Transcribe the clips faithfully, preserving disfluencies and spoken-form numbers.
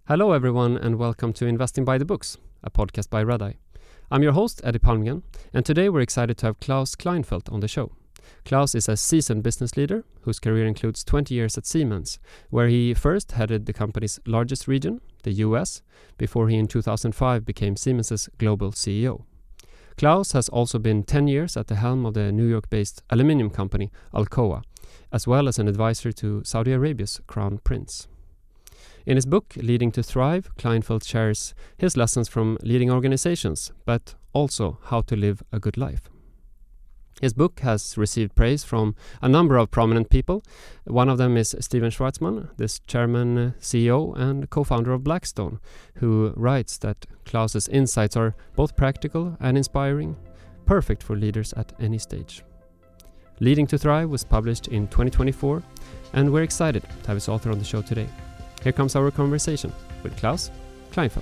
Hello everyone and welcome to Investing by the Books, a podcast by Redeye. I'm your host Eddie Palmgren, and today we're excited to have Klaus Kleinfeldt on the show. Klaus is a seasoned business leader whose career includes twenty years at Siemens, where he first headed the company's largest region, the U S, before he in two thousand five became Siemens' global C E O. Klaus has also been ten years at the helm of the New York-based aluminium company Alcoa, as well as an advisor to Saudi Arabia's Crown Prince. In his book, Leading to Thrive, Kleinfeldt shares his lessons from leading organizations, but also how to live a good life. His book has received praise from a number of prominent people. One of them is Stephen Schwarzman, this chairman, C E O, and co-founder of Blackstone, who writes that Klaus's insights are both practical and inspiring, perfect for leaders at any stage. Leading to Thrive was published in twenty twenty-four, and we're excited to have his author on the show today. Here comes our conversation with Klaus Kleinfeldt.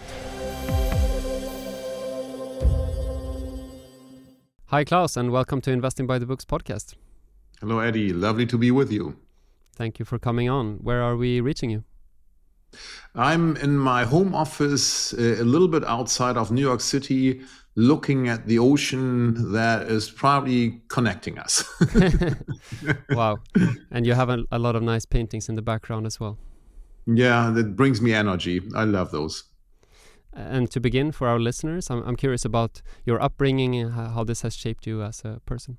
Hi Klaus, and welcome to Investing by the Books podcast. Hello Eddie, lovely to be with you. Thank you for coming on. Where are we reaching you? I'm in my home office, uh, a little bit outside of New York City, looking at the ocean that is probably connecting us. Wow. And you have a, a lot of nice paintings in the background as well. Yeah, that brings me energy. I love those. And to begin, for our listeners, I'm, I'm curious about your upbringing and how this has shaped you as a person.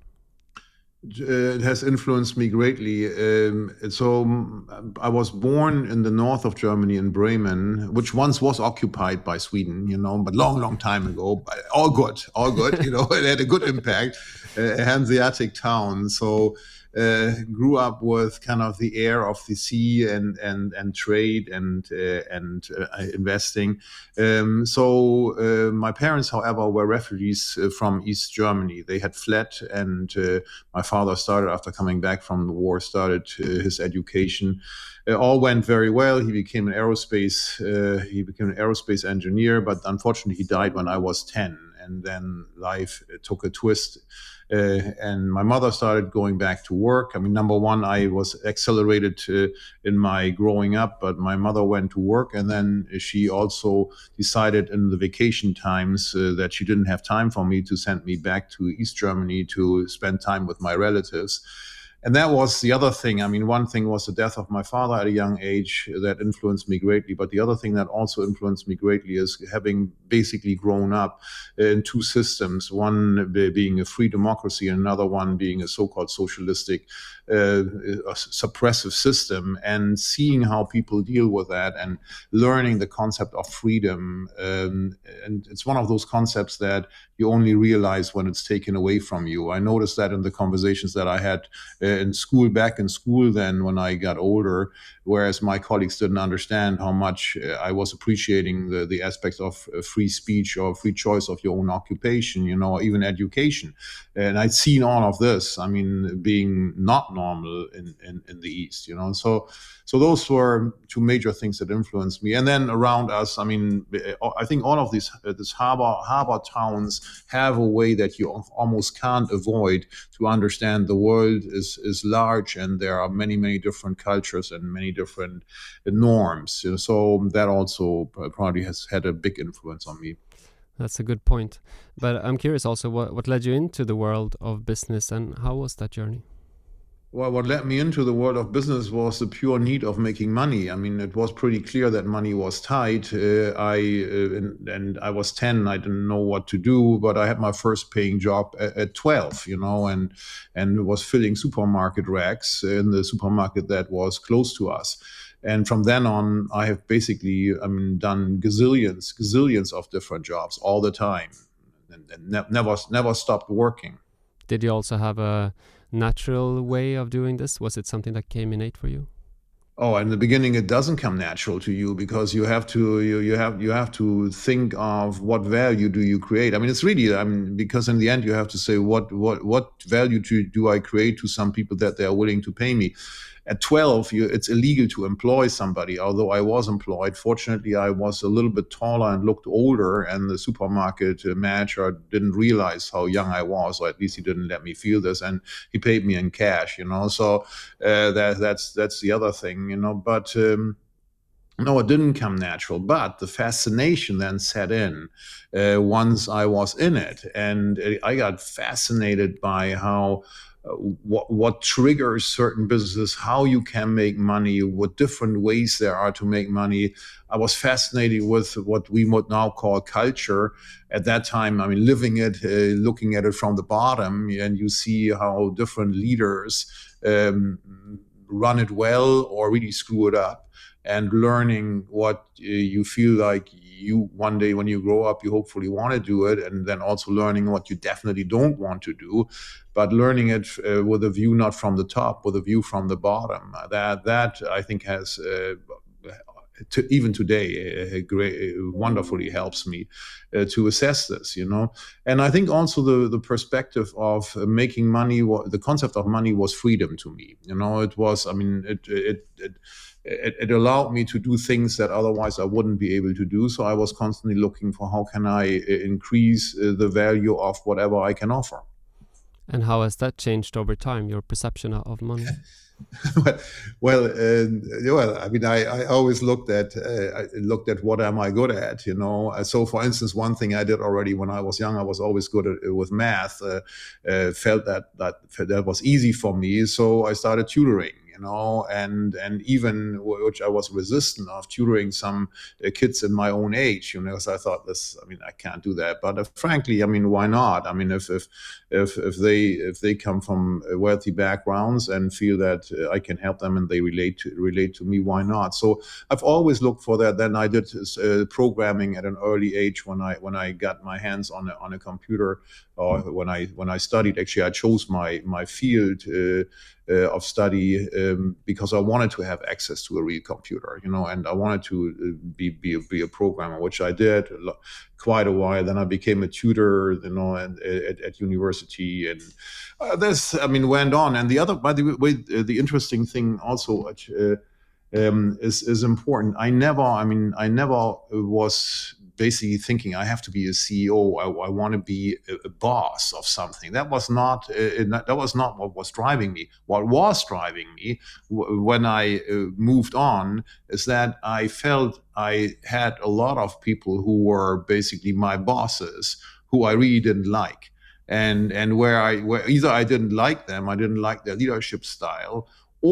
Uh, it has influenced me greatly. Um, so um, I was born in the north of Germany in Bremen, which once was occupied by Sweden, you know, but long, long time ago. But all good, all good. You know, it had a good impact. Uh, a Hanseatic town. So uh, grew up with kind of the air of the sea and and and trade and uh, and uh, investing. Um, so uh, my parents, however, were refugees uh, from East Germany. They had fled, and uh, my father started, after coming back from the war, started uh, his education. It all went very well. He became an aerospace. Uh, he became an aerospace engineer, but unfortunately, he died when I was ten. And then life took a twist. Uh, and my mother started going back to work. I mean, number one, I was accelerated uh, in my growing up, but my mother went to work, and then she also decided in the vacation times uh, that she didn't have time for me to send me back to East Germany to spend time with my relatives. And that was the other thing. I mean, one thing was the death of my father at a young age that influenced me greatly. But the other thing that also influenced me greatly is having basically grown up in two systems, one being a free democracy and another one being a so-called socialistic, uh, a suppressive system, and seeing how people deal with that and learning the concept of freedom. Um, and it's one of those concepts that you only realize when it's taken away from you. I noticed that in the conversations that I had uh, in school, back in school then when I got older, whereas my colleagues didn't understand how much uh, I was appreciating the, the aspects of uh, free speech or free choice of your own occupation, you know, or even education. And I'd seen all of this, I mean, being not normal in, in, in the East, you know. So so those were two major things that influenced me. And then around us, I mean, I think all of these uh, these harbor harbor towns have a way that you almost can't avoid to understand the world is is large, and there are many, many different cultures and many different norms. You know, so that also probably has had a big influence on me. That's a good point. But I'm curious also, what, what led you into the world of business, and how was that journey? Well, what led me into the world of business was the pure need of making money. I mean, it was pretty clear that money was tight. Uh, I uh, and, and I was ten. I didn't know what to do, but I had my first paying job at, at twelve. You know, and and was filling supermarket racks in the supermarket that was close to us. And from then on, I have basically, I mean, done gazillions, gazillions of different jobs all the time, and, and ne- never, never stopped working. Did you also have a natural way of doing this? Was it something that came innate for you? Oh, in the beginning, it doesn't come natural to you because you have to you, you have you have to think of what value do you create. I mean, it's really I mean because in the end you have to say what what what value do, do I create to some people that they are willing to pay me. At twelve, you, it's illegal to employ somebody, although I was employed. Fortunately, I was a little bit taller and looked older, and the supermarket manager didn't realize how young I was, or at least he didn't let me feel this, and he paid me in cash, you know. So uh, that, that's that's the other thing, you know. But um, No, it didn't come natural, but the fascination then set in uh, once I was in it. And I got fascinated by how uh, what, what triggers certain businesses, how you can make money, what different ways there are to make money. I was fascinated with what we would now call culture. At that time, I mean, living it, uh, looking at it from the bottom, and you see how different leaders um, run it well or really screw it up. And learning what uh, you feel like you one day when you grow up, you hopefully want to do it. And then also learning what you definitely don't want to do, but learning it uh, with a view not from the top, with a view from the bottom. Uh, that, that I think has, uh, to, even today, uh, great, uh, wonderfully helps me uh, to assess this, you know. And I think also the, the perspective of uh, making money, the concept of money was freedom to me. You know, it was, I mean, it, it, it It, it allowed me to do things that otherwise I wouldn't be able to do. So I was constantly looking for how can I increase the value of whatever I can offer. And how has that changed over time, your perception of money? well, uh, well, I mean, I, I always looked at uh, I looked at what am I good at, you know. So, for instance, one thing I did already when I was young, I was always good at, with math. Uh, uh, felt that that that was easy for me, so I started tutoring. You know, and and even which I was resistant of tutoring some uh, kids in my own age, you know, because I thought this, I mean, I can't do that. But uh, frankly, I mean, why not? I mean, if if if if they if they come from wealthy backgrounds and feel that uh, I can help them and they relate to relate to me, why not? So I've always looked for that. Then I did uh, programming at an early age when I when I got my hands on a, on a computer, or when I when I studied. Actually, I chose my my field. Uh, Uh, of study um, because I wanted to have access to a real computer, you know, and I wanted to uh, be be a, be a programmer, which I did quite a while. Then I became a tutor, you know, and at, at university, and uh, this, I mean, went on. And the other, by the way, uh, the interesting thing also uh, um, is is important. I never, I mean, I never was basically thinking I have to be a C E O. I, I want to be a, a boss of something. That was not uh, that was not what was driving me. What was driving me w- when I uh, moved on is that I felt I had a lot of people who were basically my bosses who I really didn't like, and and where I where either I didn't like them, I didn't like their leadership style,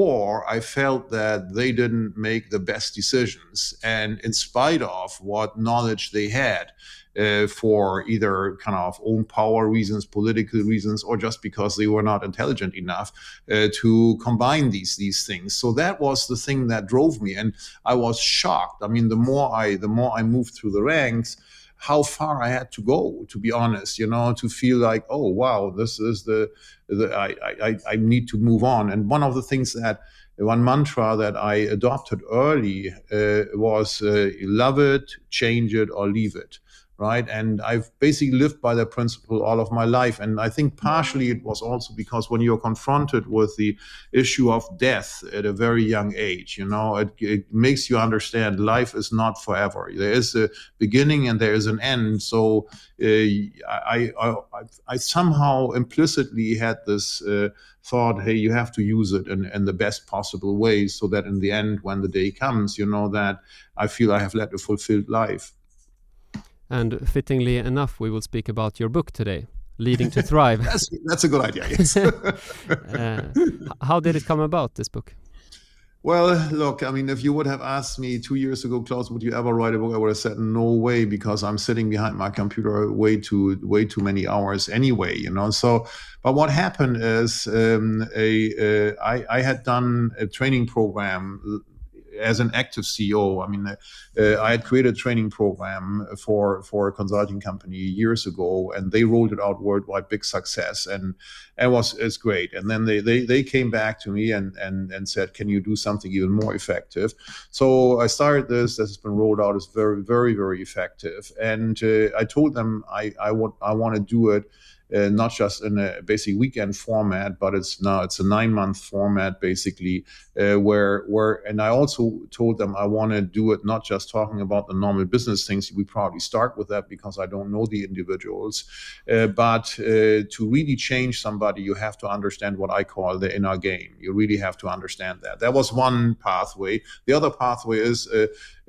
or I felt that they didn't make the best decisions. And in spite of what knowledge they had uh, for either kind of own power reasons, political reasons, or just because they were not intelligent enough uh, to combine these these things. So that was the thing that drove me. And I was shocked. I mean, the more I the more I moved through the ranks, how far I had to go, to be honest, you know, to feel like, oh, wow, this is the, the I, I, I need to move on. And one of the things that, one mantra that I adopted early uh, was uh, love it, change it, or leave it. Right. And I've basically lived by that principle all of my life. And I think partially it was also because when you're confronted with the issue of death at a very young age, you know, it, it makes you understand life is not forever. There is a beginning and there is an end. So uh, I, I, I somehow implicitly had this uh, thought, hey, you have to use it in, in the best possible way so that in the end, when the day comes, you know, that I feel I have led a fulfilled life. And fittingly enough, we will speak about your book today, Leading to Thrive. that's, that's a good idea, yes. uh, how did it come about, this book? Well, look, I mean, if you would have asked me two years ago, Klaus, would you ever write a book? I would have said no way, because I'm sitting behind my computer way too way too many hours anyway, you know. So, but what happened is um, a uh, I, I had done a training program as an active C E O. I mean, uh, I had created a training program for for a consulting company years ago, and they rolled it out worldwide, big success, and it was it's great. And then they they they came back to me and and and said, can you do something even more effective? So I started this. This has been rolled out. It's very very very effective. And uh, I told them I I want I want to do it. Uh, not just in a basic weekend format, but it's now it's a nine month format basically, uh, where where and I also told them I want to do it not just talking about the normal business things. We probably start with that because I don't know the individuals, uh, but uh, to really change somebody, you have to understand what I call the inner game. You really have to understand that. That was one pathway. The other pathway is uh,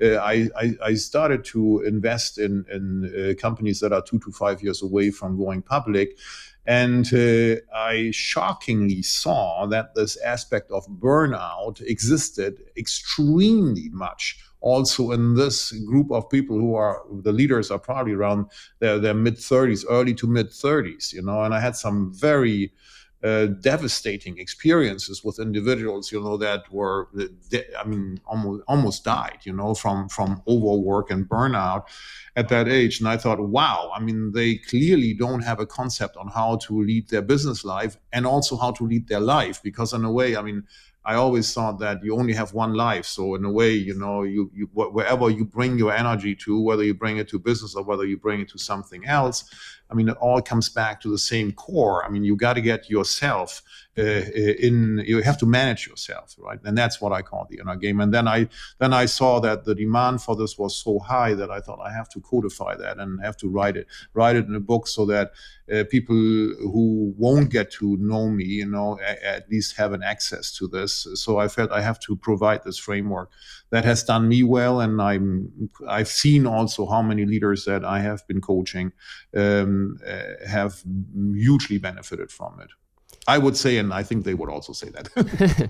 uh, I, I I started to invest in in uh, companies that are two to five years away from going public. And uh, I shockingly saw that this aspect of burnout existed extremely much also in this group of people who are, the leaders are probably around their, their mid thirties, early to mid thirties, you know, and I had some very uh, devastating experiences with individuals, you know, that were, I mean, almost, almost died, you know, from, from overwork and burnout at that age. And I thought, wow, I mean, they clearly don't have a concept on how to lead their business life and also how to lead their life. Because in a way, I mean, I always thought that you only have one life. So in a way, you know, you, you wherever you bring your energy to, whether you bring it to business or whether you bring it to something else, I mean, it all comes back to the same core. I mean, you got to get yourself uh, in, you have to manage yourself, right? And that's what I call the inner game. And then I then I saw that the demand for this was so high that I thought I have to codify that and have to write it, write it in a book so that uh, people who won't get to know me, you know, a, at least have an access to this. So I felt I have to provide this framework that has done me well. And I'm, I've seen also how many leaders that I have been coaching um, uh, have hugely benefited from it. I would say, and I think they would also say that.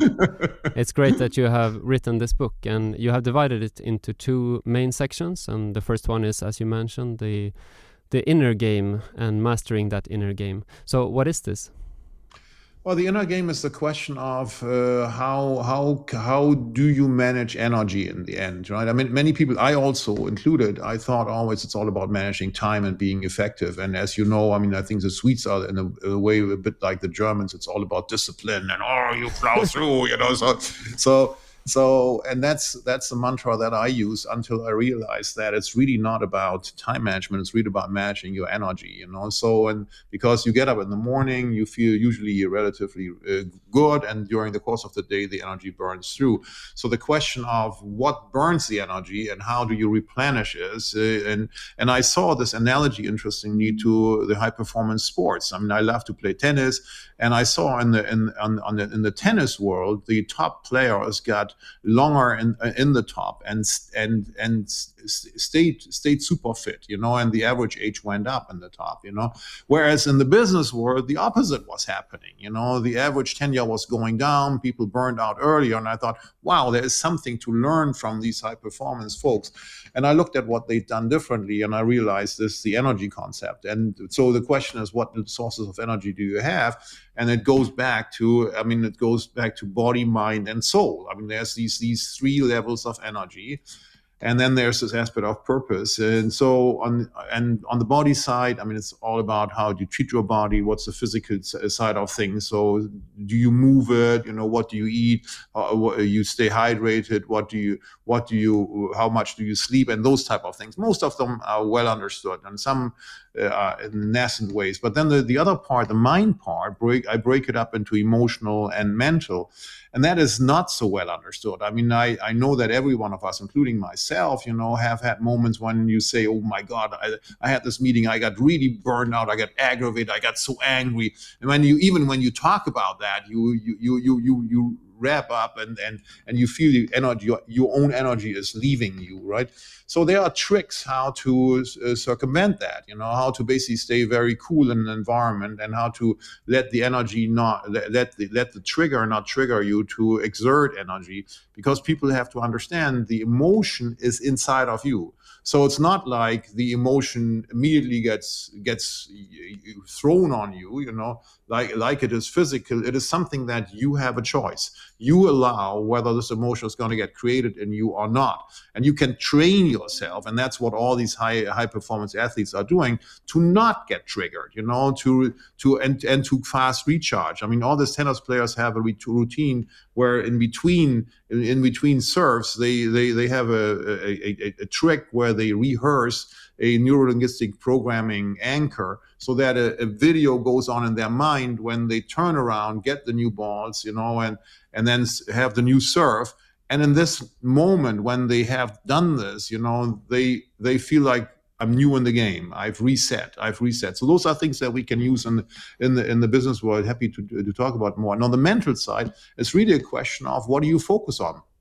It's great that you have written this book, and you have divided it into two main sections. And the first one is, as you mentioned, the the inner game and mastering that inner game. So what is this? Well, the inner game is the question of uh, how how how do you manage energy in the end, right? I mean, many people, I also included, I thought always it's all about managing time and being effective. And as you know, I mean, I think the Swedes are in a, a way a bit like the Germans. It's all about discipline and oh, you plow through, you know. So so. So, and that's that's the mantra that I use until I realized that it's really not about time management. It's really about managing your energy, you know. So, and because you get up in the morning, you feel usually relatively uh, good, and during the course of the day, the energy burns through. So, the question of what burns the energy and how do you replenish is, uh, and and I saw this analogy interestingly to the high performance sports. I mean, I love to play tennis, and I saw in the in on, on the, in the tennis world, the top players got longer in in the top and and and stayed stayed super fit, you know, and the average age went up in the top, you know. Whereas in the business world, the opposite was happening. You know, the average tenure was going down, people burned out earlier, and I thought, wow, there is something to learn from these high performance folks. And I looked at what they've done differently, and I realized this is the energy concept. And so the question is, what sources of energy do you have? And it goes back to, I mean, it goes back to body, mind, and soul. I mean, there's these these three levels of energy. And then there's this aspect of purpose. And so on, and on the body side, I mean, it's all about how do you treat your body? What's the physical side of things? So do you move it? You know, what do you eat? Uh, you stay hydrated? What do you, what do you, how much do you sleep? And those type of things. Most of them are well understood, and some uh, in nascent ways. But then the, the other part, the mind part, break, I break it up into emotional and mental. And that is not so well understood. I mean, I, I know that every one of us, including myself, you know, have had moments when you say, oh my God, I, I had this meeting, I got really burned out, I got aggravated, I got so angry. And when you, even when you talk about that, you, you, you, you, you, you wrap up and, and, and you feel the energy, your, your own energy is leaving you, right? So there are tricks how to uh, circumvent that, you know, how to basically stay very cool in an environment and how to let the energy not, let the, let the trigger not trigger you to exert energy, because people have to understand the emotion is inside of you. So it's not like the emotion immediately gets gets thrown on you, you know, like like it is physical. It is something that you have a choice. You allow whether this emotion is going to get created in you or not. And you can train yourself, and that's what all these high high performance athletes are doing, to not get triggered, you know, to to and and to fast recharge. I mean, all these tennis players have a routine where in between in, in between serves they they they have a, a, a, a trick where they rehearse a neurolinguistic programming anchor so that a, a video goes on in their mind when they turn around, get the new balls, you know, and and then have the new serve. And in this moment when they have done this, you know, they they feel like, I'm new in the game. I've reset. I've reset. So those are things that we can use in the, in the in the business world. Happy to to talk about more. And on the mental side, it's really a question of what do you focus on?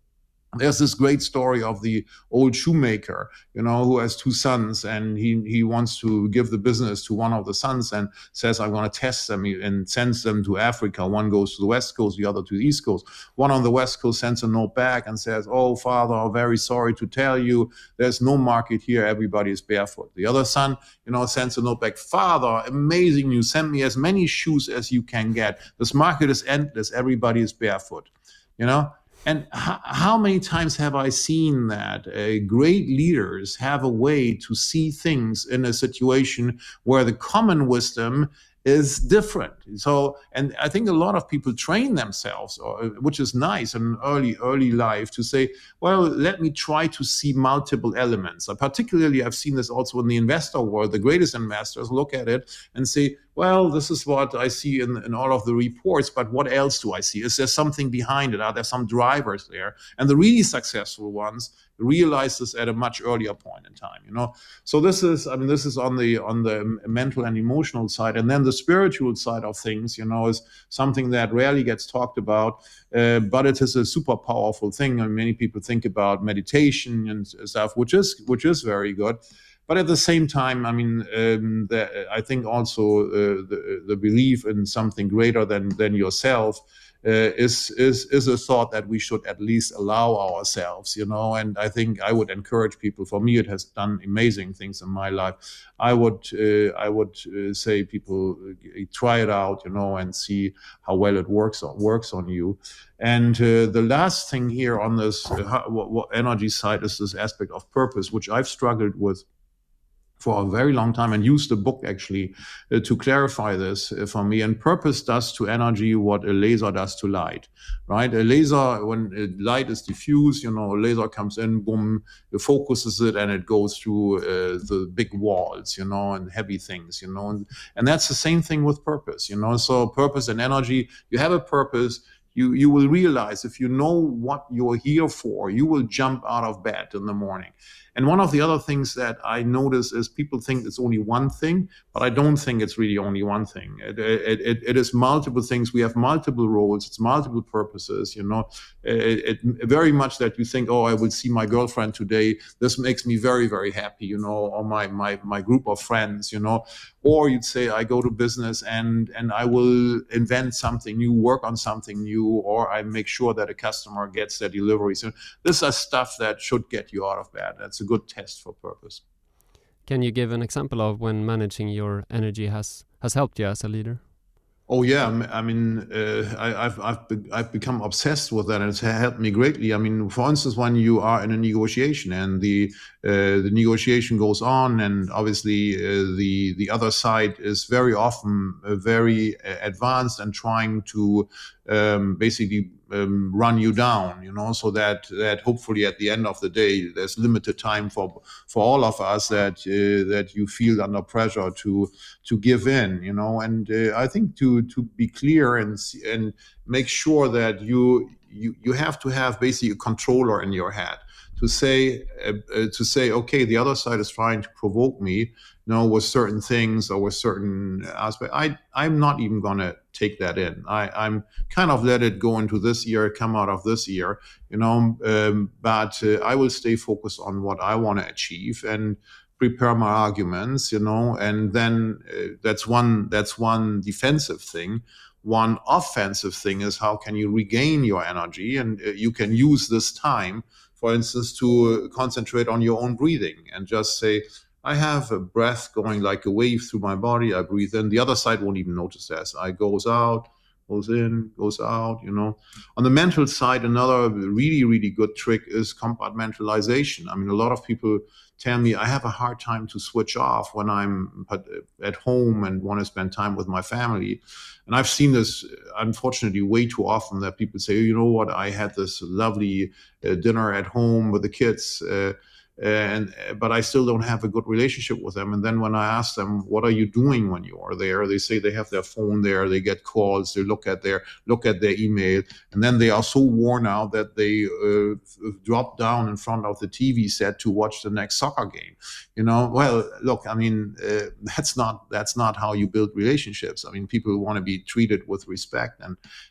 There's this great story of the old shoemaker, you know, who has two sons, and he, he wants to give the business to one of the sons and says, I'm going to test them, and sends them to Africa. One goes to the West Coast, the other to the East Coast. One on the West Coast sends a note back and says, oh, father, I'm very sorry to tell you, there's no market here. Everybody is barefoot. The other son, you know, sends a note back, father, amazing news. Send me as many shoes as you can get. This market is endless. Everybody is barefoot, you know? And h- how many times have I seen that uh, great leaders have a way to see things in a situation where the common wisdom is different. So, and I think a lot of people train themselves, or, which is nice in early, early life, to say, well, let me try to see multiple elements. Uh, particularly, I've seen this also in the investor world. The greatest investors look at it and say, well, this is what I see in, in all of the reports, but what else do I see? Is there something behind it? Are there some drivers there? And the really successful ones realize this at a much earlier point in time, you know. So this is, I mean, this is on the on the mental and emotional side, and then the spiritual side of things, you know, is something that rarely gets talked about, uh, but it is a super powerful thing. I mean, many people think about meditation and stuff, which is which is very good. But at the same time, I mean, um, the, I think also uh, the, the belief in something greater than than yourself uh, is is is a thought that we should at least allow ourselves, you know. And I think I would encourage people. For me, it has done amazing things in my life. I would uh, I would uh, say people uh, try it out, you know, and see how well it works on works on you. And uh, the last thing here on this uh, what, what energy side is this aspect of purpose, which I've struggled with for a very long time, and used the book actually uh, to clarify this uh, for me. And purpose does to energy what a laser does to light, right? A laser, when uh, light is diffused, you know, a laser comes in, boom, it focuses it, and it goes through uh, the big walls, you know, and heavy things, you know. And, and that's the same thing with purpose, you know. So purpose and energy, you have a purpose, you you will realize, if you know what you're here for, you will jump out of bed in the morning. And one of the other things that I notice is people think it's only one thing, but I don't think it's really only one thing. It, it, it, it is multiple things. We have multiple roles. It's multiple purposes, you know. It, it very much that you think, oh, I will see my girlfriend today. This makes me very, very happy, you know, or my my my group of friends, you know. Or you'd say, I go to business and and I will invent something new, work on something new, or I make sure that a customer gets their delivery. So this is stuff that should get you out of bed. That's a good test for purpose. Can you give an example of when managing your energy has has helped you as a leader? Oh yeah, I mean, uh, I, I've I've be, I've become obsessed with that, and it's helped me greatly. I mean, for instance, when you are in a negotiation and the uh, the negotiation goes on, and obviously uh, the the other side is very often uh, very advanced and trying to um, basically um, run you down, you know, so that that hopefully at the end of the day there's limited time for for all of us, that uh, that you feel under pressure to to give in, you know. And uh, I think to to be clear and and make sure that you you you have to have basically a controller in your head to say uh, uh, to say, okay, the other side is trying to provoke me, you know, with certain things or with certain aspects. I I'm not even gonna take that in. I I'm kind of let it go into this year, come out of this year, you know. Um, but uh, I will stay focused on what I want to achieve and prepare my arguments, you know. And then uh, that's one that's one defensive thing. One offensive thing is, how can you regain your energy? And uh, you can use this time, for instance, to concentrate on your own breathing and just say, I have a breath going like a wave through my body. I breathe in. The other side won't even notice that. I goes out, goes in, goes out, you know. On the mental side, another really, really good trick is compartmentalization. I mean, a lot of people tell me I have a hard time to switch off when I'm at home and want to spend time with my family. And I've seen this, unfortunately, way too often, that people say, you know what, I had this lovely uh, dinner at home with the kids, uh, and but I still don't have a good relationship with them. And then when I ask them, what are you doing when you are there? They say they have their phone there, they get calls, they look at their look at their email, and then they are so worn out that they uh, drop down in front of the T V set to watch the next soccer game. You know, well, look, I mean, uh, that's not that's not how you build relationships. I mean, people want to be treated with respect, and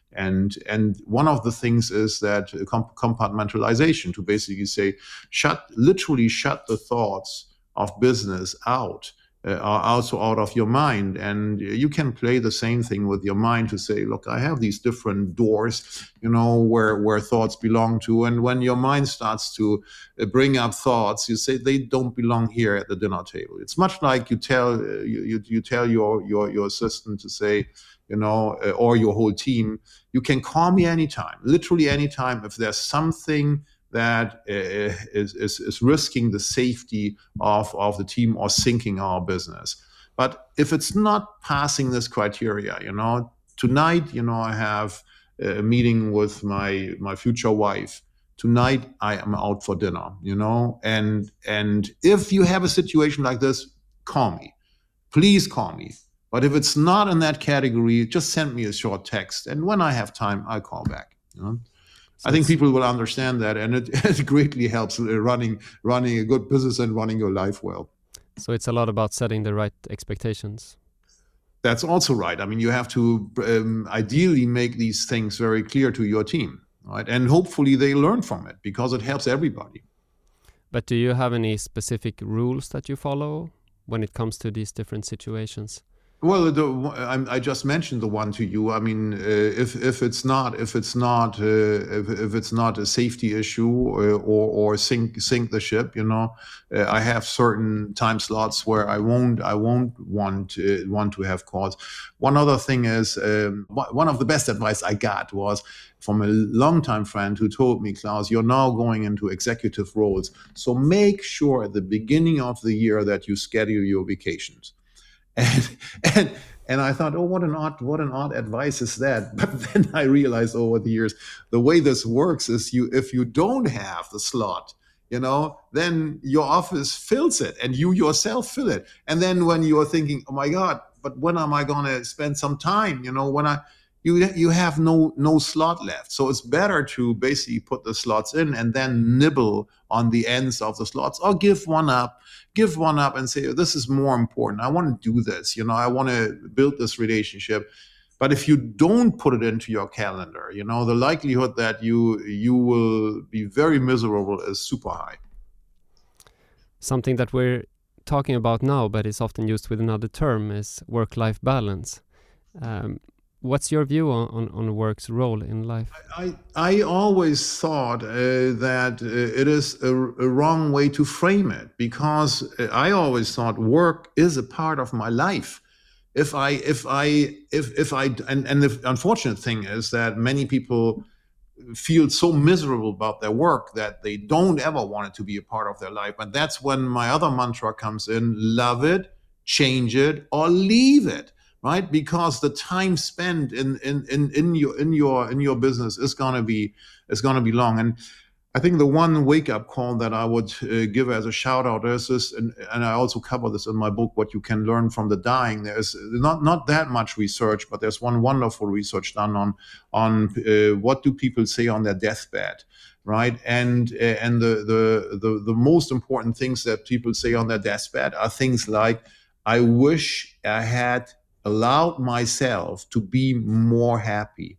And and one of the things is that comp- compartmentalization, to basically say, shut, literally shut the thoughts of business out, uh, are also out of your mind. And you can play the same thing with your mind to say, look, I have these different doors, you know, where, where thoughts belong to. And when your mind starts to uh, bring up thoughts, you say they don't belong here at the dinner table. It's much like you tell, uh, you, you, you tell your, your, your assistant to say, you know, uh, or your whole team, you can call me anytime, literally anytime, if there's something that uh, is, is, is risking the safety of, of the team or sinking our business. But if it's not passing this criteria, you know, tonight, you know, I have a meeting with my, my future wife. Tonight I am out for dinner, you know, and, and if you have a situation like this, call me, please call me. But if it's not in that category, just send me a short text. And when I have time, I call back, you know. So I think people will understand that, and it, it greatly helps running running a good business and running your life well. So it's a lot about setting the right expectations. That's also right. I mean, you have to um, ideally make these things very clear to your team, right? And hopefully they learn from it, because it helps everybody. But do you have any specific rules that you follow when it comes to these different situations? Well, the, I, I just mentioned the one to you. I mean, uh, if if it's not if it's not uh, if, if it's not a safety issue, or or, or sink sink the ship, you know, uh, I have certain time slots where I won't I won't want uh, want to have calls. One other thing is, um, one of the best advice I got was from a longtime friend who told me, Klaus, you're now going into executive roles, so make sure at the beginning of the year that you schedule your vacations. And, and and I thought, oh, what an odd, what an odd advice is that? But then I realized over the years, the way this works is, you, if you don't have the slot, you know, then your office fills it, and you yourself fill it. And then when you are thinking, oh my God, but when am I going to spend some time? You know, when I, you you have no no slot left. So it's better to basically put the slots in and then nibble on the ends of the slots, or give one up. Give one up and say, oh, this is more important. I want to do this. You know, I want to build this relationship. But if you don't put it into your calendar, you know, the likelihood that you you will be very miserable is super high. Something that we're talking about now, but is often used with another term, is work-life balance. Um, What's your view on, on, on work's role in life? I, I always thought uh, that uh, it is a, a wrong way to frame it, because I always thought work is a part of my life. If I, if I, if, if I, and, and the unfortunate thing is that many people feel so miserable about their work that they don't ever want it to be a part of their life. And that's when my other mantra comes in: love it, change it, or leave it. Right, because the time spent in in in, in your in your in your business is gonna be is gonna be long. And I think the one wake up call that I would uh, give as a shout out is this, and, and I also cover this in my book, What You Can Learn from the Dying. There's not not that much research, but there's one wonderful research done on on uh, what do people say on their deathbed. Right, and uh, and the, the the the most important things that people say on their deathbed are things like, I wish I had allowed myself to be more happy,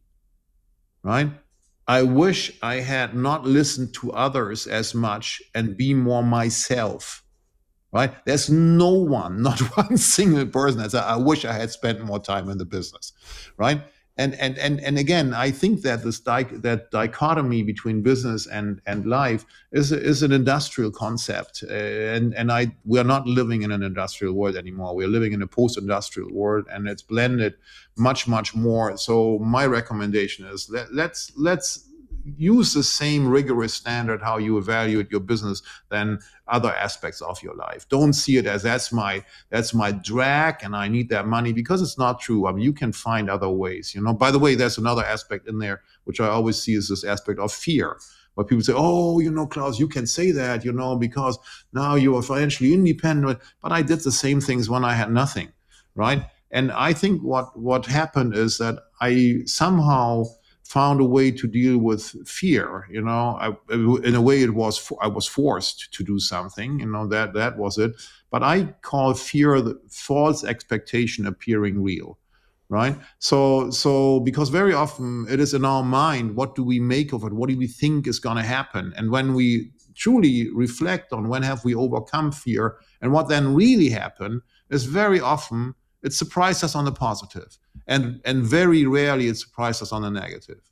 right? I wish I had not listened to others as much and be more myself, right? There's no one, not one single person that said, I wish I had spent more time in the business, right? And and and and again, I think that this di- that dichotomy between business and and life is a, is an industrial concept, uh, and and I we are not living in an industrial world anymore. We are living in a post-industrial world, and it's blended much much more. So my recommendation is let, let's let's use the same rigorous standard how you evaluate your business than other aspects of your life. Don't see it as that's my that's my drag and I need that money, because it's not true. I mean, you can find other ways. You know. By the way, there's another aspect in there which I always see is this aspect of fear, where people say, "Oh, you know, Klaus, you can say that, you know, because now you are financially independent." But I did the same things when I had nothing, right? And I think what what happened is that I somehow found a way to deal with fear. You know, I, in a way, it was I was forced to do something. You know, that that was it. But I call fear the false expectation appearing real, right? So, so because very often it is in our mind, what do we make of it? What do we think is going to happen? And when we truly reflect on when have we overcome fear and what then really happened, is very often it surprises us on the positive, and and very rarely it surprises us on the negative.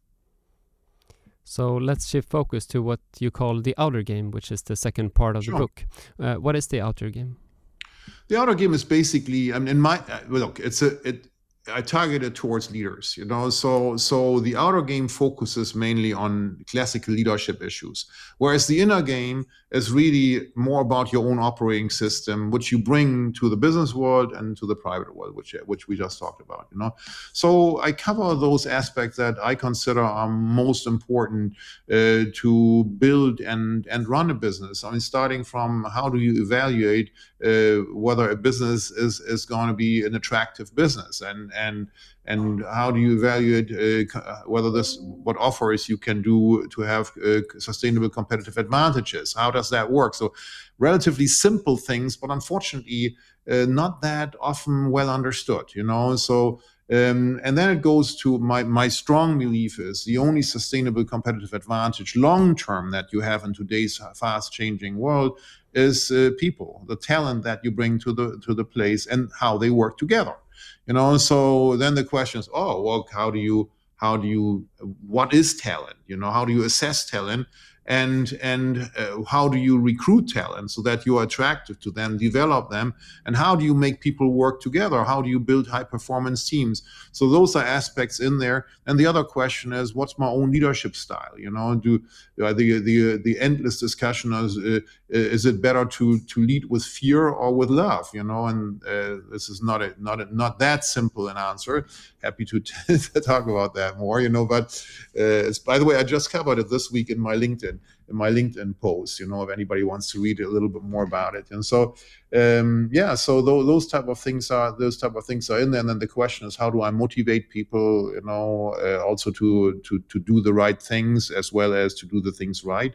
So let's shift focus to what you call the outer game, which is the second part of Sure. the book. Uh, what is the outer game? The outer game is basically, I mean, in my uh, look, it's a it. I target it towards leaders, you know. So, so the outer game focuses mainly on classical leadership issues, whereas the inner game is really more about your own operating system, which you bring to the business world and to the private world, which which we just talked about, you know. So I cover those aspects that I consider are most important uh, to build and and run a business. I mean, starting from how do you evaluate uh, whether a business is is going to be an attractive business, and and and how do you evaluate uh, whether this what offers you can do to have uh, sustainable competitive advantages? How does that work? So relatively simple things, but unfortunately uh, not that often well understood, you know. So um, and then it goes to my my strong belief is the only sustainable competitive advantage long term that you have in today's fast changing world is uh, people, the talent that you bring to the to the place and how they work together, you know. So then the question is, oh well, how do you how do you what is talent, you know? How do you assess talent, and and uh, how do you recruit talent so that you are attractive to them, develop them, and how do you make people work together? How do you build high performance teams? So those are aspects in there. And the other question is, what's my own leadership style, you know? Do uh, the the the endless discussion is uh, is it better to to lead with fear or with love, you know? And uh, this is not a not a, not that simple an answer. Happy to, to talk about that more, you know. But uh, it's, by the way, I just covered it this week in my LinkedIn in my LinkedIn post, you know, if anybody wants to read a little bit more about it. And so um, yeah, so th- those type of things are those type of things are in there. And then the question is, how do I motivate people, you know, uh, also to to to do the right things as well as to do the things right.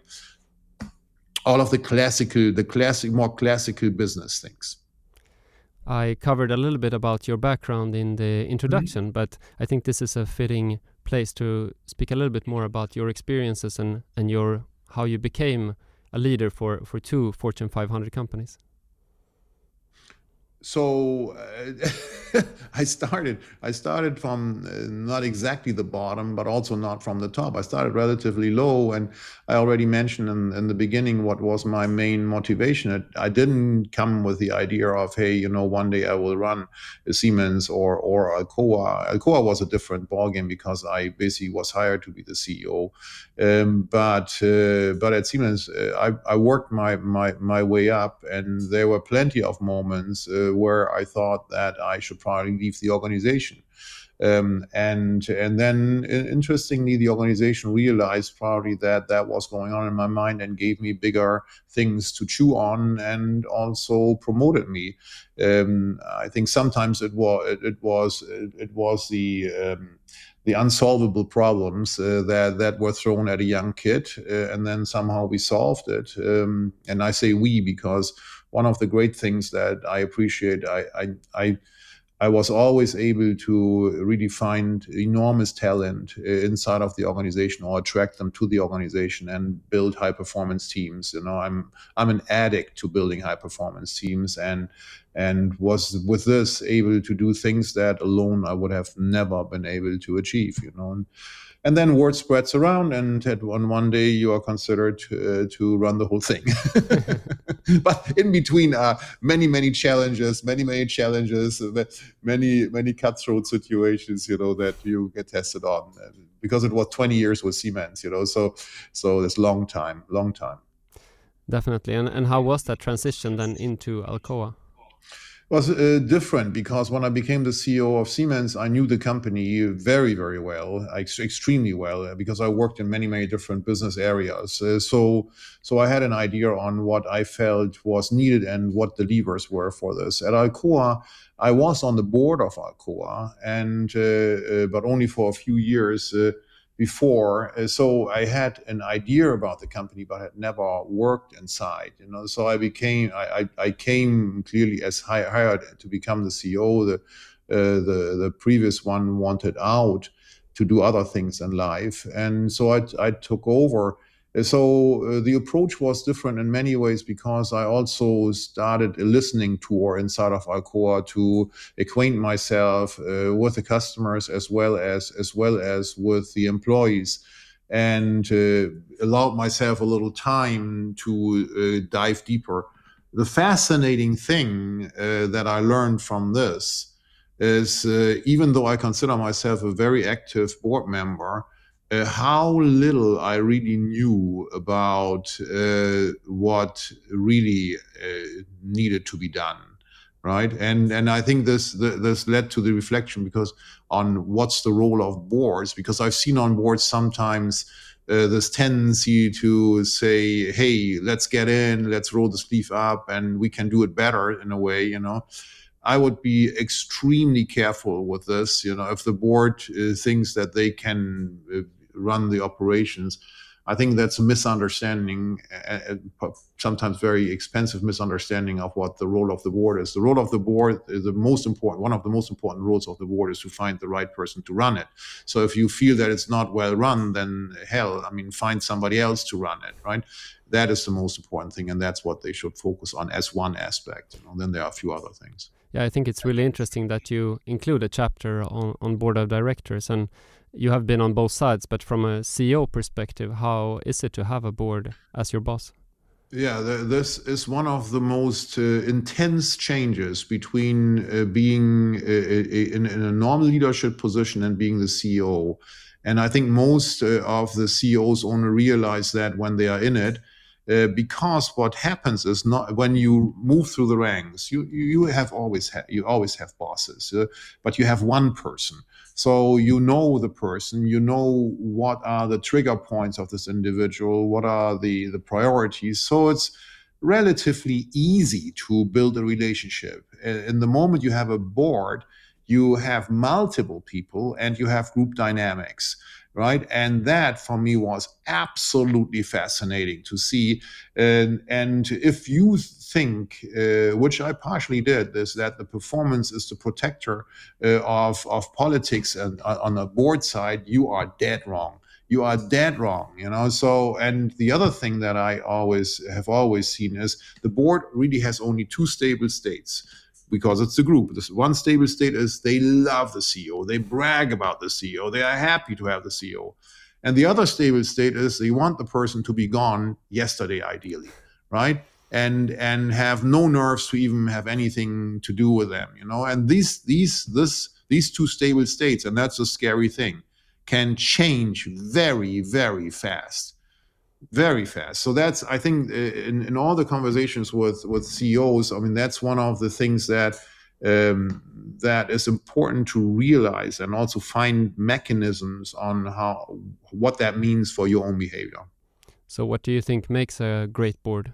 All of the classical, the classic, more classical business things. I covered a little bit about your background in the introduction, mm-hmm. but I think this is a fitting place to speak a little bit more about your experiences and, and your how you became a leader for, for two Fortune five hundred companies. So uh, I started. I started from uh, not exactly the bottom, but also not from the top. I started relatively low, and I already mentioned in, in the beginning what was my main motivation. It, I didn't come with the idea of, hey, you know, one day I will run Siemens or or Alcoa. Alcoa was a different ballgame because I basically was hired to be the C E O. Um, but uh, but at Siemens, uh, I, I worked my my my way up, and there were plenty of moments Uh, where I thought that I should probably leave the organization. Um, and and then interestingly, the organization realized probably that that was going on in my mind and gave me bigger things to chew on, and also promoted me. Um, I think sometimes it was it, it was it, it was the um, the unsolvable problems uh, that that were thrown at a young kid, uh, and then somehow we solved it. Um, and I say we because one of the great things that I appreciate, I, I, I, I was always able to really find enormous talent inside of the organization, or attract them to the organization and build high performance teams. You know, I'm I'm an addict to building high performance teams, and and was with this able to do things that alone I would have never been able to achieve. You know. And, And then word spreads around, and at one one day you are considered uh, to run the whole thing. But in between are many many challenges, many many challenges, many many cutthroat situations, you know, that you get tested on, because it was twenty years with Siemens, you know. So so it's long time, long time. Definitely. And and how was that transition then into Alcoa? Was uh, different, because when I became the C E O of Siemens, I knew the company very, very well, ex- extremely well, because I worked in many, many different business areas. Uh, so, so I had an idea on what I felt was needed and what the levers were for this. At Alcoa, I was on the board of Alcoa, and uh, uh, but only for a few years. Uh, before. Uh, so I had an idea about the company, but had never worked inside, you know. So I became, I, I, I came clearly as hired to become the C E O. The, uh, the the previous one wanted out to do other things in life, and so I, I took over. So uh, the approach was different in many ways because I also started a listening tour inside of Alcoa to acquaint myself uh, with the customers as well as as well as with the employees, and uh, allowed myself a little time to uh, dive deeper. The fascinating thing uh, that I learned from this is, uh, even though I consider myself a very active board member, uh, how little I really knew about uh, what really uh, needed to be done, right? And and I think this this led to the reflection because on what's the role of boards, because I've seen on boards sometimes uh, this tendency to say, hey, let's get in, let's roll the sleeve up, and we can do it better in a way, you know. I would be extremely careful with this. You know, if the board uh, thinks that they can uh, run the operations, I think that's a misunderstanding, uh, sometimes very expensive misunderstanding of what the role of the board is. The role of the board is the most important, one of the most important roles of the board is to find the right person to run it. So if you feel that it's not well run, then hell, I mean, find somebody else to run it, right? That is the most important thing, and that's what they should focus on as one aspect. You know, then there are a few other things. Yeah, I think it's really interesting that you include a chapter on, on board of directors, and you have been on both sides, but from a C E O perspective, how is it to have a board as your boss? Yeah, th- this is one of the most uh, intense changes between uh, being uh, in, in a normal leadership position and being the C E O. And I think most uh, of the C E Os only realize that when they are in it. Uh, because what happens is not when you move through the ranks, you you have always ha- you always have bosses, uh, but you have one person. So you know the person, you know what are the trigger points of this individual, what are the the priorities. So it's relatively easy to build a relationship. In the moment you have a board, you have multiple people and you have group dynamics. Right. And that for me was absolutely fascinating to see. And, and if you think, uh, which I partially did, is that the performance is the protector uh, of, of politics and uh, on the board side, you are dead wrong. You are dead wrong, you know. So, and the other thing that I always have always seen is the board really has only two stable states, because it's the group. This one stable state is they love the C E O. They brag about the C E O. They are happy to have the C E O. And the other stable state is they want the person to be gone yesterday, ideally, right? And and have no nerves to even have anything to do with them, you know. And these these this these two stable states, and that's a scary thing, can change very, very fast. Very fast. So that's, I think, in, in all the conversations with, with C E Os, I mean, that's one of the things that um, that is important to realize, and also find mechanisms on how what that means for your own behavior. So what do you think makes a great board?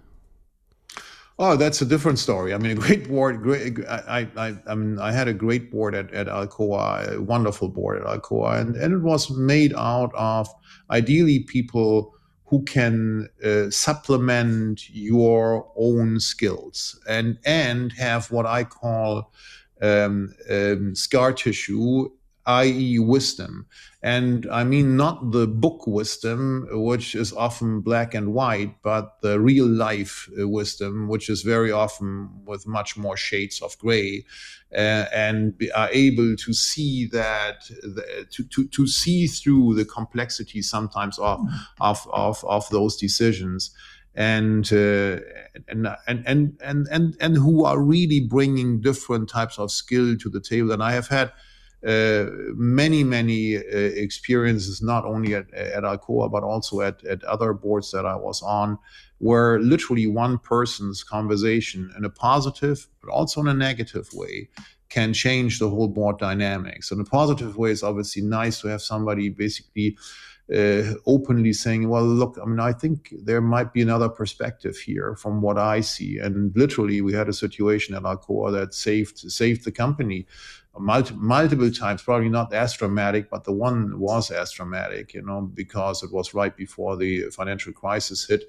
Oh, that's a different story. I mean, a great board. Great. I, I, I mean, I had a great board at, at Alcoa, a wonderful board at Alcoa, and, and it was made out of ideally people who can uh, supplement your own skills and and have what I call um, um, scar tissue, that is wisdom. And I mean not the book wisdom, which is often black and white, but the real life wisdom, which is very often with much more shades of gray, uh, and are able to see that, the, to, to, to see through the complexity sometimes of, of, of, of those decisions. And, uh, and, and, and, and, and, and who are really bringing different types of skill to the table. And I have had Uh, many, many uh, experiences, not only at, at Alcoa, but also at, at other boards that I was on, where literally one person's conversation in a positive, but also in a negative way, can change the whole board dynamics. In a positive way, it's obviously nice to have somebody basically uh, openly saying, well, look, I mean, I think there might be another perspective here from what I see. And literally, we had a situation at Alcoa that saved saved the company multi- multiple times, probably not as dramatic, but the one was as dramatic, you know, because it was right before the financial crisis hit.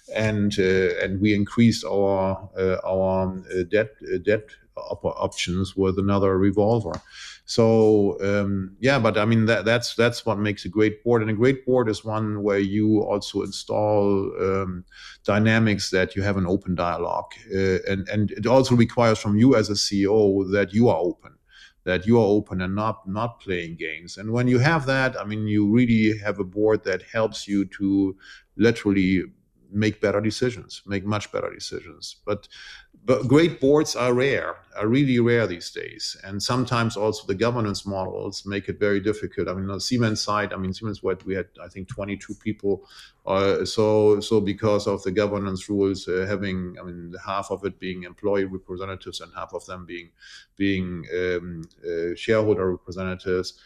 and uh, and we increased our uh, our uh, debt uh, debt op- options with another revolver. So um, yeah, but I mean that that's that's what makes a great board, and a great board is one where you also install um, dynamics that you have an open dialogue, uh, and and it also requires from you as a C E O that you are open, that you are open and not not playing games. And when you have that, I mean, you really have a board that helps you to literally make better decisions, make much better decisions. But but great boards are rare, are really rare these days. And sometimes also the governance models make it very difficult. I mean, on the Siemens side, I mean, Siemens, what we had, I think, twenty-two people. Uh, so so because of the governance rules, uh, having, I mean, half of it being employee representatives and half of them being being um, uh, shareholder representatives.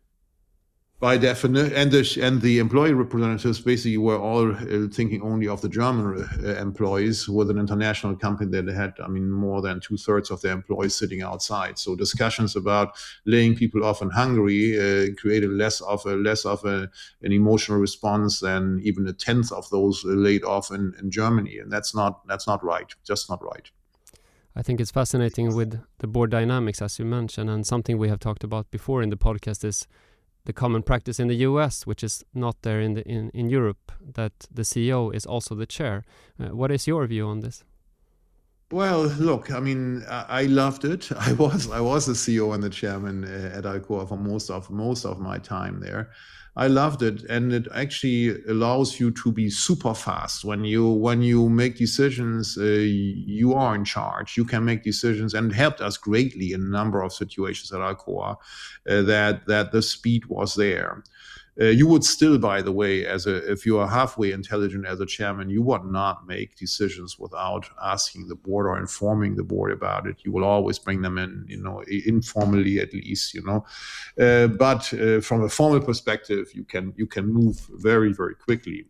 By definition, and the and the employee representatives basically were all uh, thinking only of the German uh, employees, with an international company that had, I mean, more than two thirds of their employees sitting outside. So discussions about laying people off in Hungary uh, created less of a less of a, an emotional response than even a tenth of those laid off in, in Germany, and that's not that's not right, just not right. I think it's fascinating with the board dynamics, as you mentioned, and something we have talked about before in the podcast is the common practice in the U S, which is not there in the in, in Europe, that the C E O is also the chair. Uh, what is your view on this? Well, look, I mean, I, I loved it. I was I was the C E O and the chairman uh, at Alcoa for most of most of my time there. I loved it, and it actually allows you to be super fast when you when you make decisions. Uh, you are in charge. You can make decisions, and it helped us greatly in a number of situations at Alcoa uh, that that the speed was there. Uh, you would still, by the way, as a if you are halfway intelligent as a chairman, you would not make decisions without asking the board or informing the board about it. You will always bring them in, you know, informally at least, you know. Uh, but uh, from a formal perspective, you can you can move very very quickly.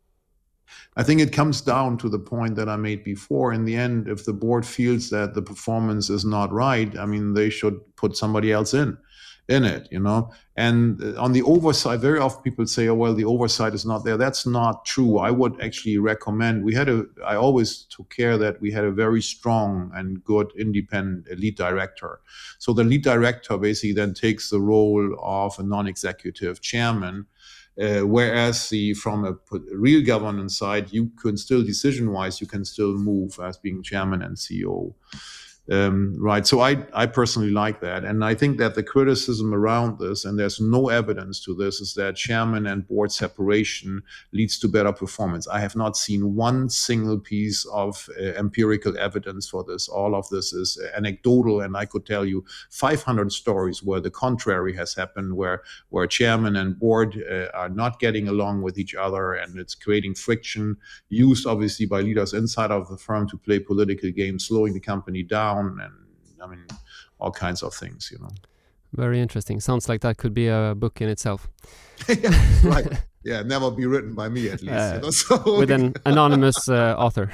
I think it comes down to the point that I made before. In the end, if the board feels that the performance is not right, I mean, they should put somebody else in. in it, you know. And on the oversight, very often people say, oh, well, the oversight is not there. That's not true. I would actually recommend, we had a, I always took care that we had a very strong and good independent lead director. So the lead director basically then takes the role of a non-executive chairman. Uh, whereas the from a real governance side, you can still, decision-wise, you can still move as being chairman and C E O. Um, right. So I, I personally like that. And I think that the criticism around this, and there's no evidence to this, is that chairman and board separation leads to better performance. I have not seen one single piece of uh, empirical evidence for this. All of this is anecdotal. And I could tell you five hundred stories where the contrary has happened, where, where chairman and board uh, are not getting along with each other, and it's creating friction, used obviously by leaders inside of the firm to play political games, slowing the company down. And I mean, all kinds of things, you know. Very interesting. Sounds like that could be a book in itself. Yeah, right. Yeah, never be written by me at least. Uh, you know? So with an anonymous uh, author.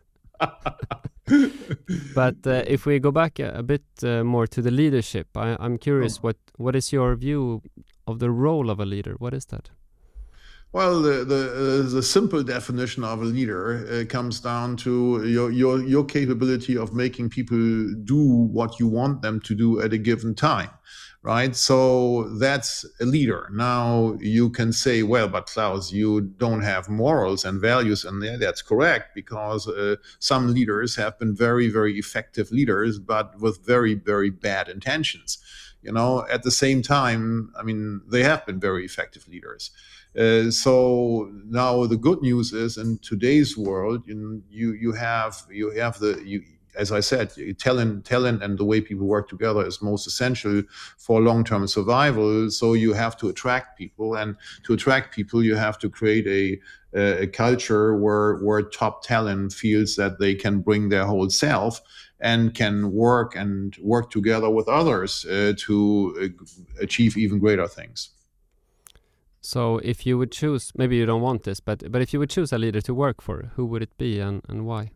But uh, if we go back a, a bit uh, more to the leadership, I, I'm curious, oh. what what is your view of the role of a leader? What is that? Well, the the, uh, the simple definition of a leader uh, comes down to your, your your capability of making people do what you want them to do at a given time, right? So that's a leader. Now you can say, well, but Klaus, you don't have morals and values, and yeah, that's correct, because uh, some leaders have been very, very effective leaders, but with very, very bad intentions. You know, at the same time, I mean, they have been very effective leaders. Uh, so now the good news is, in today's world, you you, you have you have the you, as I said, talent talent and the way people work together is most essential for long-term survival. So you have to attract people, and to attract people, you have to create a a, a culture where where top talent feels that they can bring their whole self and can work and work together with others uh, to uh, achieve even greater things. So if you would choose, maybe you don't want this, but but if you would choose a leader to work for, who would it be, and, and why?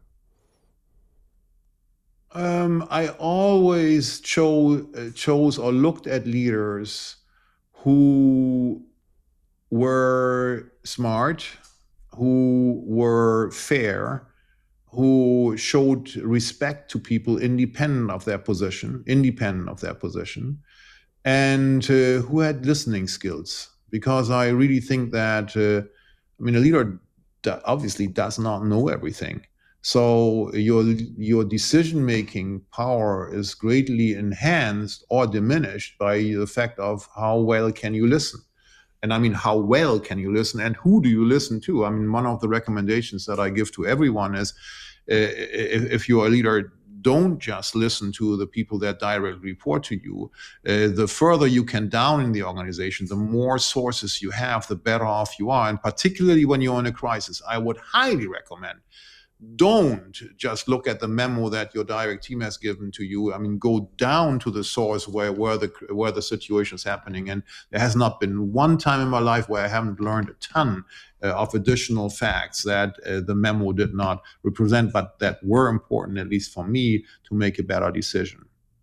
Um, I always chose uh, chose or looked at leaders who were smart, who were fair, who showed respect to people independent of their position, independent of their position, and uh, who had listening skills. Because I really think that, uh, I mean, a leader obviously does not know everything. So your your decision-making power is greatly enhanced or diminished by the fact of how well can you listen. And I mean, how well can you listen and who do you listen to? I mean, one of the recommendations that I give to everyone is uh, if, if you're a leader, don't just listen to the people that directly report to you. Uh, the further you can down in the organization, the more sources you have, the better off you are. And particularly when you're in a crisis, I would highly recommend, don't just look at the memo that your direct team has given to you. I mean, go down to the source where, where the where the situation is happening. And there has not been one time in my life where I haven't learned a ton uh, of additional facts that uh, the memo did not represent, but that were important, at least for me, to make a better decision.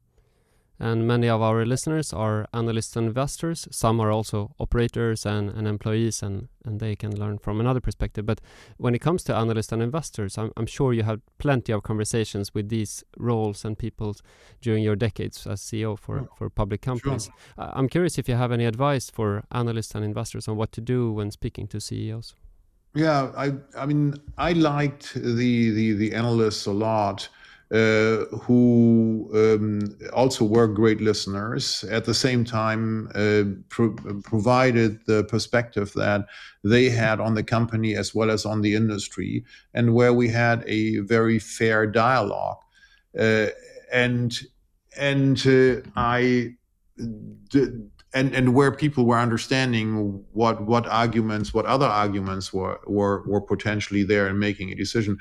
And many of our listeners are analysts and investors. Some are also operators and, and employees, and, and they can learn from another perspective. But when it comes to analysts and investors, I'm, I'm sure you have plenty of conversations with these roles and people during your decades as C E O for, for public companies. Sure. I'm curious if you have any advice for analysts and investors on what to do when speaking to C E Os. Yeah, I I mean, I liked the, the, the analysts a lot. Uh, who um, also were great listeners, at the same time uh, pro- provided the perspective that they had on the company as well as on the industry, and where we had a very fair dialogue. Uh, and and uh, I did, and and where people were understanding what what arguments, what other arguments were were were potentially there in making a decision.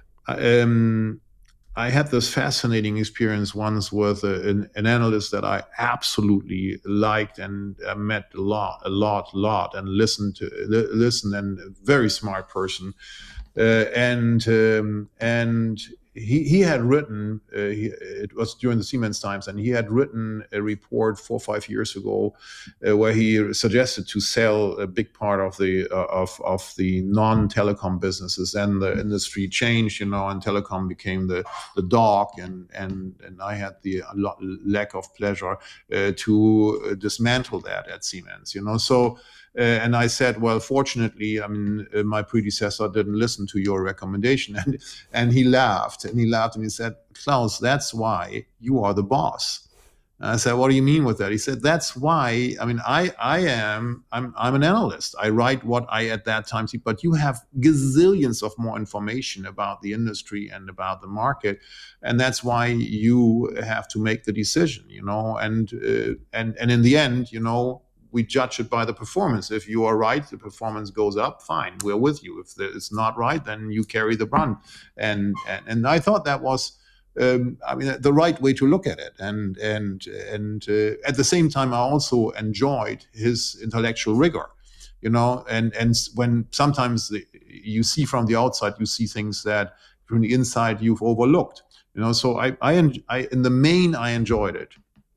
Um, I had this fascinating experience once with a, an, an analyst that I absolutely liked and uh, met a lot, a lot, lot, and listened to, li- listened, and a very smart person. Uh, and um, and he he had written, uh, he, it was during the Siemens times, and he had written a report four or five years ago uh, where he suggested to sell a big part of the uh, of of the non-telecom businesses. And the industry changed, you know, and telecom became the the dog, and and and I had the lack of pleasure uh, to dismantle that at Siemens, you know, so. Uh, and I said, well, fortunately, I mean, uh, my predecessor didn't listen to your recommendation. And and he laughed, and he laughed, and he said, Klaus, that's why you are the boss. And I said, what do you mean with that? He said, that's why, I mean, I I am, I'm I'm an analyst. I write what I at that time see, but you have gazillions of more information about the industry and about the market. And that's why you have to make the decision, you know, and uh, and and in the end, you know, we judge it by the performance. If you are right, the performance goes up, fine, we're with you. If it's not right, then you carry the brunt. And and, and I thought that was, um, I mean, the right way to look at it. And and and uh, at the same time, I also enjoyed his intellectual rigor, you know. And and when sometimes the, you see from the outside, you see things that from the inside you've overlooked, you know. So I I, I in the main I enjoyed it.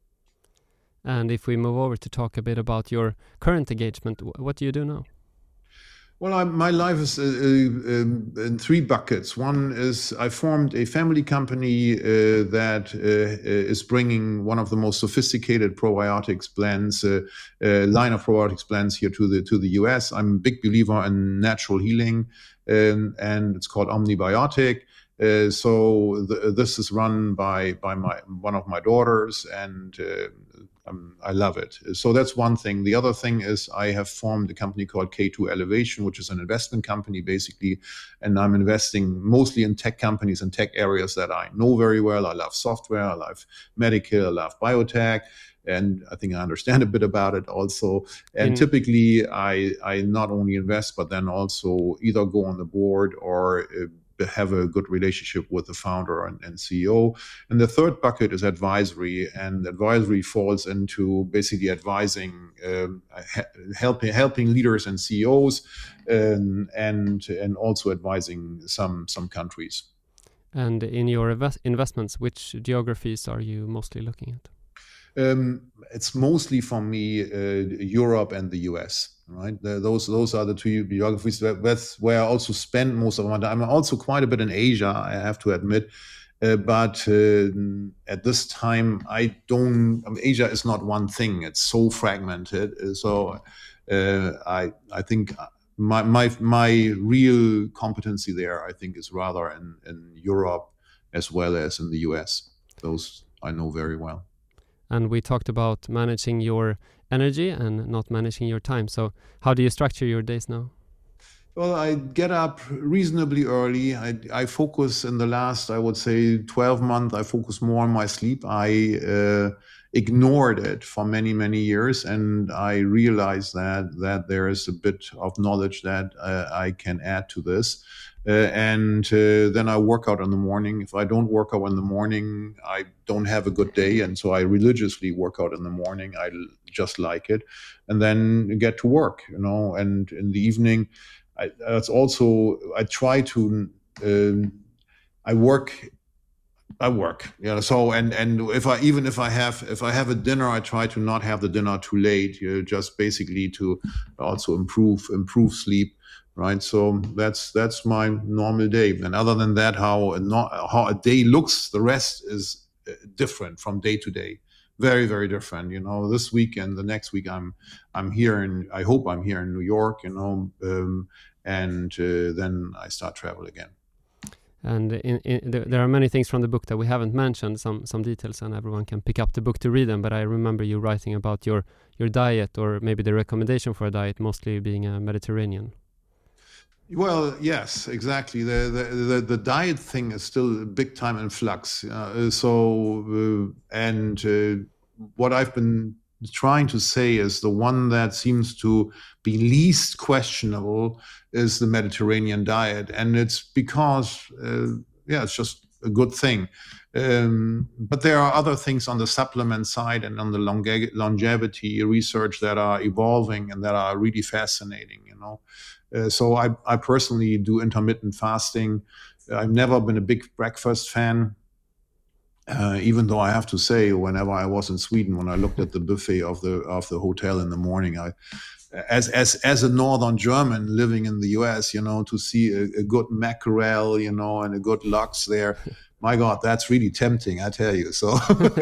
And if we move over to talk a bit about your current engagement, what do you do now? Well, I, my life is uh, uh, in three buckets. One is I formed a family company uh, that uh, is bringing one of the most sophisticated probiotics blends, uh, uh, line of probiotics blends here to the to the U S. I'm a big believer in natural healing, um, and it's called Omnibiotic. Uh, so the, this is run by by my one of my daughters, and uh, um, I love it. So that's one thing. The other thing is I have formed a company called K two Elevation, which is an investment company basically, and I'm investing mostly in tech companies and tech areas that I know very well. I love software, I love medical, I love biotech. And I think I understand a bit about it also. And mm. typically, I I not only invest, but then also either go on the board or uh, have a good relationship with the founder and, and C E O. And the third bucket is advisory, and advisory falls into basically advising, um, helping helping leaders and C E Os, and and, and also advising some some countries. And in your invest- investments, which geographies are you mostly looking at? Um, it's mostly for me uh, Europe and the U S. Right, the, those those are the two geographies. That, that's where I also spend most of my time. I'm also quite a bit in Asia, I have to admit. Uh, but uh, at this time, I don't. I mean, Asia is not one thing; it's so fragmented. Uh, So, uh, I I think my my my real competency there, I think, is rather in in Europe as well as in the U S. Those I know very well. And we talked about managing your energy and not managing your time. So, how do you structure your days now? Well, I get up reasonably early. I, I focus in the last, I would say, twelve months, I focus more on my sleep. I uh, ignored it for many, many years. And I realized that, that there is a bit of knowledge that uh, I can add to this. Uh, and uh, then I work out in the morning. If I don't work out in the morning, I don't have a good day. And so I religiously work out in the morning. I just like it. And then get to work, you know, and in the evening, I, that's also I try to um, I work I work you know so and and if I even if I have if I have a dinner, I try to not have the dinner too late, you know, just basically to also improve improve sleep, right? So that's that's my normal day. And other than that, how a, not, how a day looks, the rest is different from day to day. Very, very different. You know, this week and the next week, I'm, I'm here, and I hope I'm here in New York. You know, um, and uh, then I start travel again. And in, in, there are many things from the book that we haven't mentioned, some some details, and everyone can pick up the book to read them. But I remember you writing about your your diet, or maybe the recommendation for a diet, mostly being a Mediterranean. Well, yes, exactly. The, the the the diet thing is still big time in flux. Uh, so, uh, and uh, what I've been trying to say is the one that seems to be least questionable is the Mediterranean diet, and it's because, uh, yeah, it's just a good thing. Um, but there are other things on the supplement side and on the longe- longevity research that are evolving and that are really fascinating. You know. Uh, so I, I personally do intermittent fasting. I've never been a big breakfast fan, uh, even though I have to say, whenever I was in Sweden, when I looked at the buffet of the of the hotel in the morning, I, as as as a Northern German living in the U S, you know, to see a, a good mackerel, you know, and a good lox there. My God, that's really tempting, I tell you. So,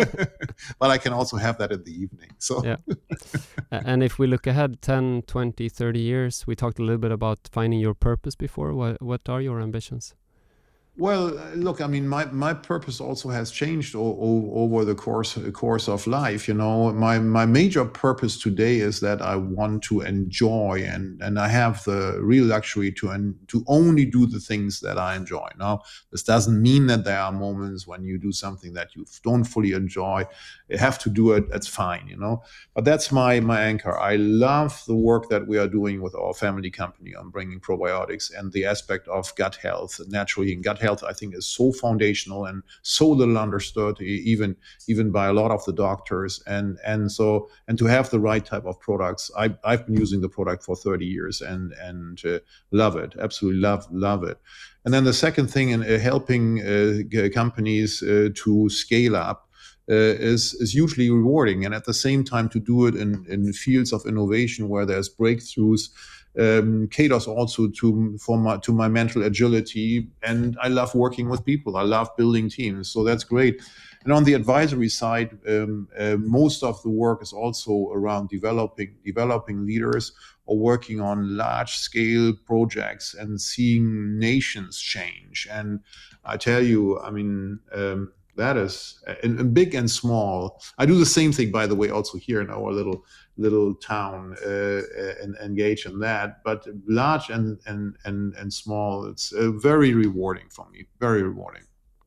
but I can also have that in the evening. So, yeah. And if we look ahead ten, twenty, thirty years, we talked a little bit about finding your purpose before. What, what are your ambitions? Well, look, I mean, my, my purpose also has changed o- o- over the course course of life. You know, my my major purpose today is that I want to enjoy, and and I have the real luxury to en- to only do the things that I enjoy. Now, this doesn't mean that there are moments when you do something that you don't fully enjoy. You have to do it. That's fine, you know. But that's my my anchor. I love the work that we are doing with our family company on bringing probiotics and the aspect of gut health, naturally in gut health, I think, is so foundational and so little understood, even even by a lot of the doctors. And and so and to have the right type of products, I, I've been using the product for thirty years and and uh, love it, absolutely love love it. And then the second thing, in uh, helping uh, companies uh, to scale up. Uh, is is hugely rewarding, and at the same time to do it in, in fields of innovation where there's breakthroughs um, caters also to for my to my mental agility, and I love working with people. I love building teams, so that's great. And on the advisory side, um, uh, most of the work is also around developing developing leaders or working on large scale projects and seeing nations change. And I tell you, I mean. Um, That is, and big and small. I do the same thing, by the way, also here in our little little town, uh, and engage in that. But large and and and and small, it's uh, very rewarding for me. Very rewarding.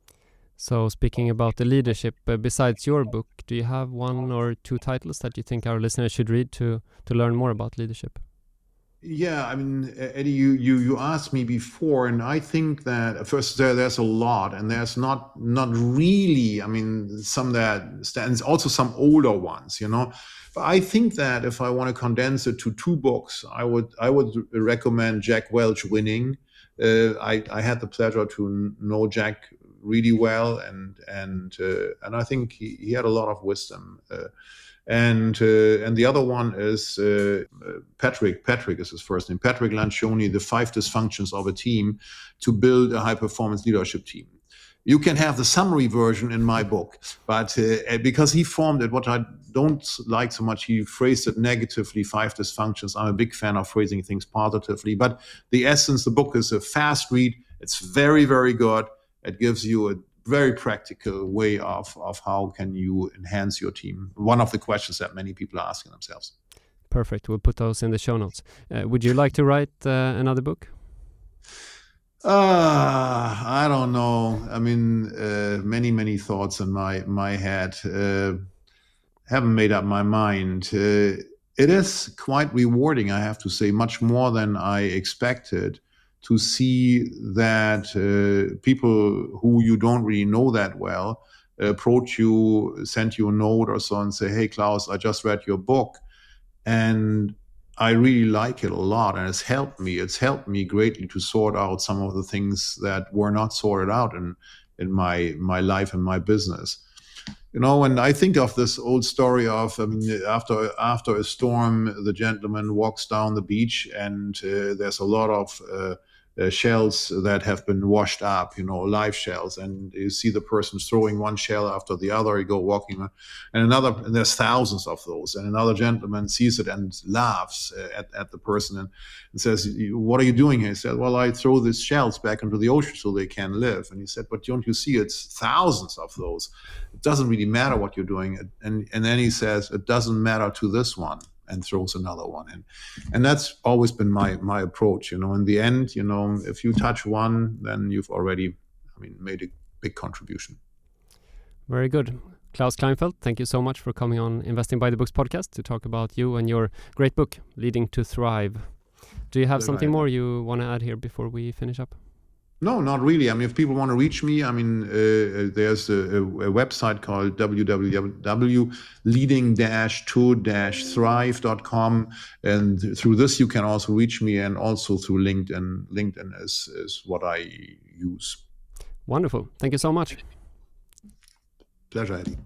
So, speaking about the leadership, uh, besides your book, do you have one or two titles that you think our listeners should read to to learn more about leadership? Yeah, I mean, Eddie, you you you asked me before, and I think that first there there's a lot, and there's not not really. I mean, some that stands, also some older ones, you know. But I think that if I want to condense it to two books, I would I would recommend Jack Welch, Winning. Uh, I I had the pleasure to know Jack really well, and and uh, and I think he, he had a lot of wisdom. Uh, and uh, and the other one is uh, Patrick. Patrick is his first name. Patrick Lencioni, The Five Dysfunctions of a Team to Build a High-Performance Leadership Team. You can have the summary version in my book, but uh, because he formed it, what I don't like so much, he phrased it negatively, five dysfunctions. I'm a big fan of phrasing things positively, but the essence, the book is a fast read. It's very, very good. It gives you a very practical way of, of how can you enhance your team. One of the questions that many people are asking themselves. Perfect. We'll put those in the show notes. Uh, would you like to write uh, another book? Uh, I don't know. I mean, uh, many, many thoughts in my, my head. Uh, haven't made up my mind. Uh, it is quite rewarding, I have to say, much more than I expected, to see that uh, people who you don't really know that well approach you, send you a note or so and say, hey, Klaus, I just read your book and I really like it a lot, and it's helped me. It's helped me greatly to sort out some of the things that were not sorted out in, in my, my life and my business. You know, and I think of this old story of, I mean, after after a storm, the gentleman walks down the beach and uh, there's a lot of uh, uh, shells that have been washed up, you know, live shells. And you see the person throwing one shell after the other, you go walking, and another, and there's thousands of those. And another gentleman sees it and laughs at, at the person and, and says, what are you doing here? He said, well, I throw these shells back into the ocean so they can live. And he said, but don't you see, it's thousands of those. It doesn't really matter what you're doing. And, and then he says, it doesn't matter to this one, and throws another one in. And that's always been my my approach. You know, in the end, you know, if you touch one, then you've already, I mean, made a big contribution. Very good. Klaus Kleinfeldt, thank you so much for coming on Investing by the Books podcast to talk about you and your great book, Leading to Thrive. Do you have Good something idea. more you want to add here before we finish up? No, not really. I mean, if people want to reach me, I mean, uh, there's a, a website called w w w dot leading dash to dash thrive dot com. And through this, you can also reach me, and also through LinkedIn. LinkedIn is, is what I use. Wonderful. Thank you so much. Pleasure, Eddie.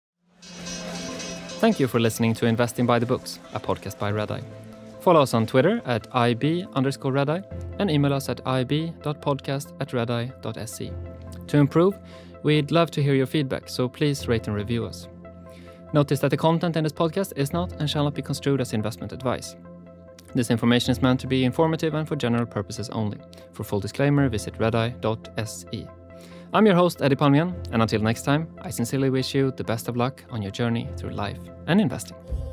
Thank you for listening to Investing by the Books, a podcast by Redeye. Follow us on Twitter at ib underscore Redeye and email us at ib.podcast at redeye.se. To improve, we'd love to hear your feedback, so please rate and review us. Notice that the content in this podcast is not and shall not be construed as investment advice. This information is meant to be informative and for general purposes only. For full disclaimer, visit redeye dot s e. I'm your host, Eddie Palmgren, and until next time, I sincerely wish you the best of luck on your journey through life and investing.